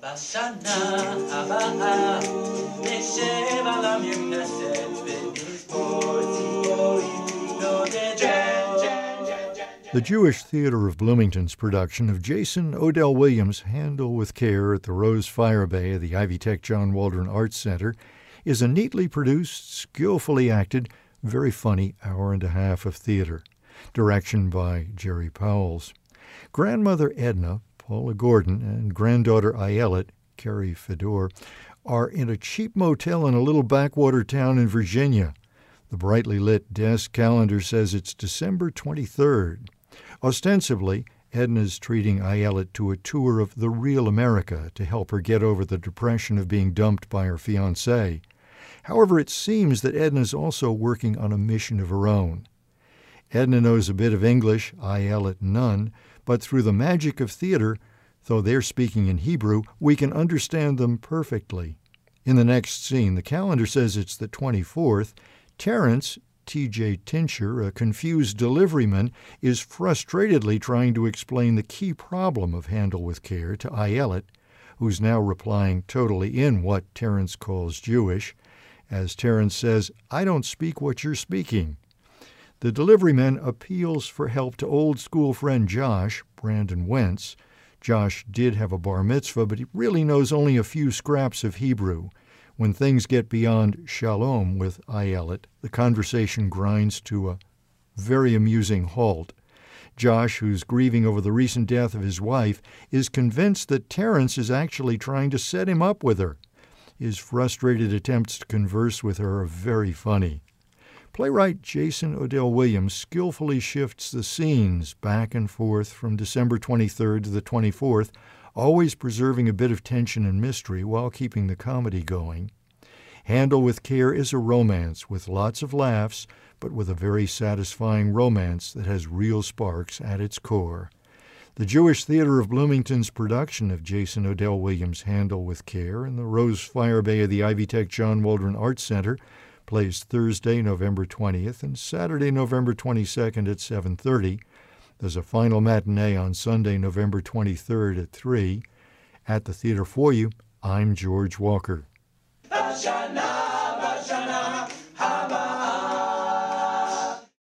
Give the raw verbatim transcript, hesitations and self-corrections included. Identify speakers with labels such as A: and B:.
A: בשנה הבאה נשב על המרפסת ונזמור ציפורים נודדות.
B: The Jewish Theater of Bloomington's production of Jason Odell Williams' Handle with Care at the Rose Fire Bay of the Ivy Tech John Waldron Arts Center is a neatly produced, skillfully acted, very funny hour and a half of theater. Direction by Jerry Powles. Grandmother Edna, Paula Gordon, and granddaughter Ayelet, Carrie Fedor, are in a cheap motel in a little backwater town in Virginia. The brightly lit desk calendar says it's December twenty-third. Ostensibly, Edna's treating Ayelet to a tour of the real America to help her get over the depression of being dumped by her fiancé. However, it seems that Edna's also working on a mission of her own. Edna knows a bit of English, Ayelet none, but through the magic of theater, though they're speaking in Hebrew, we can understand them perfectly. In the next scene, the calendar says it's the twenty-fourth. Terrence, T J Tincher, a confused deliveryman, is frustratedly trying to explain the key problem of Handle with Care to Ayelet, who's now replying totally in what Terrence calls Jewish. As Terrence says, "I don't speak what you're speaking." The deliveryman appeals for help to old-school friend Josh, Brandon Wentz. Josh did have a bar mitzvah, but he really knows only a few scraps of Hebrew. When things get beyond shalom with Ayelet, the conversation grinds to a very amusing halt. Josh, who's grieving over the recent death of his wife, is convinced that Terrence is actually trying to set him up with her. His frustrated attempts to converse with her are very funny. Playwright Jason Odell Williams skillfully shifts the scenes back and forth from December twenty-third to the twenty-fourth, always preserving a bit of tension and mystery while keeping the comedy going. Handle with Care is a romance with lots of laughs, but with a very satisfying romance that has real sparks at its core. The Jewish Theater of Bloomington's production of Jason Odell Williams' Handle with Care in the Rose Fire Bay of the Ivy Tech John Waldron Arts Center plays Thursday, November twentieth, and Saturday, November twenty-second at seven thirty. There's a final matinee on Sunday, November twenty-third at three. At the theater for you, I'm George Walker.